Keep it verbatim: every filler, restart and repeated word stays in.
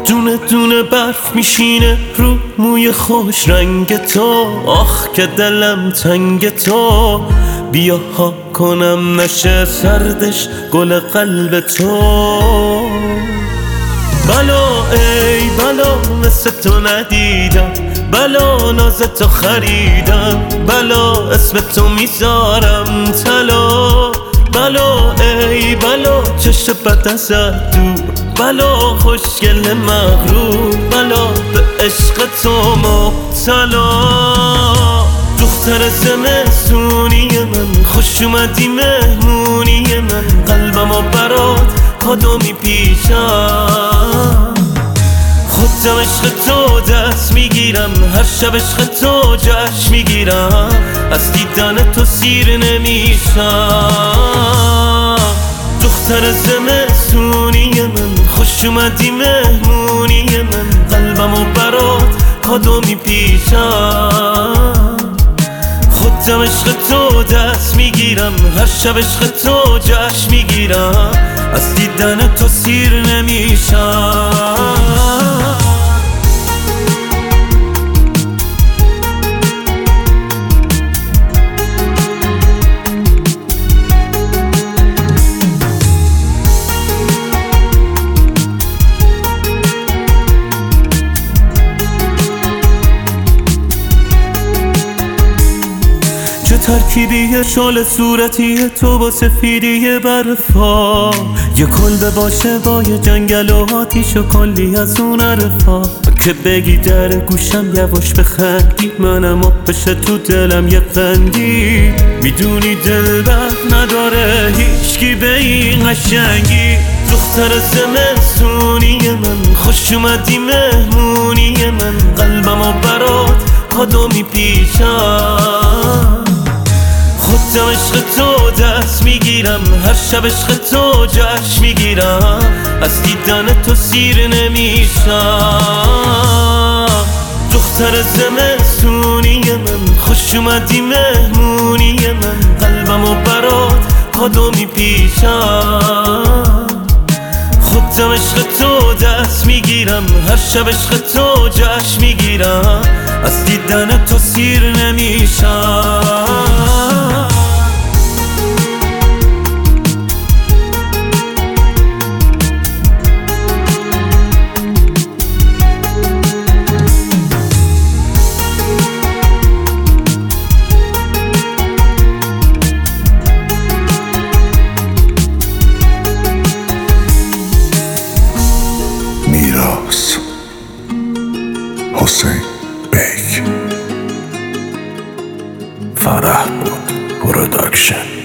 دونه دونه برف میشینه رو موی خوش رنگ تو. آخ که دلم تنگ تو، بیا ها کنم نشه سردش گل قلب تو. بلا ای بلا مثل تو ندیدم، بلا ناز تو خریدم، بلا اسم تو میذارم طلا. بلا ای بلا چشم بد ازت دور، بلا خوشگل مغرور، بلا به عشق تو مبتلا. دختر زمستونی من، خوش اومدی مهمونی من، قلبم و برات کادو میپیچم. خودم عشق تو دست میگیرم، هر شب عشق تو جشن میگیرم، از دیدن تو سیر نمیشم. دختر زمستونی من، خوش اومدی مهمونی من، قلبم و برات کادو میپیچم. خودم عشق تو دست میگیرم، هر شب عشق تو جشن میگیرم، از دیدن تو سیر نمیشم. چه ترکیبیه شال صورتی تو با سفیدی برفا، یه کلبه باشه با یه جنگل و آتیش و کلی از اون عرفا. که بگی در گوشم یواش بخندی، منم آب بشه تو دلم یه قندی. میدونی دل بر نداره هیچکی به این قشنگی. دختر زمستونی من، خوش اومدی مهمونی من، قلبم و برات کادو میپیچم. خودم عشق تو دست میگیرم، هر شب عشق تو جشن میگیرم، از دیدن تو سیر نمیشم. دختر زمستونی من، خوش اومدی مهمونی من، قلبم و برات کادو میپیچم. خودم عشق تو دست میگیرم، هر شب عشق تو جشن میگیرم، از دیدن تو سیر نمیشم. میراث حسین بیک، فرح بود پروداکشن.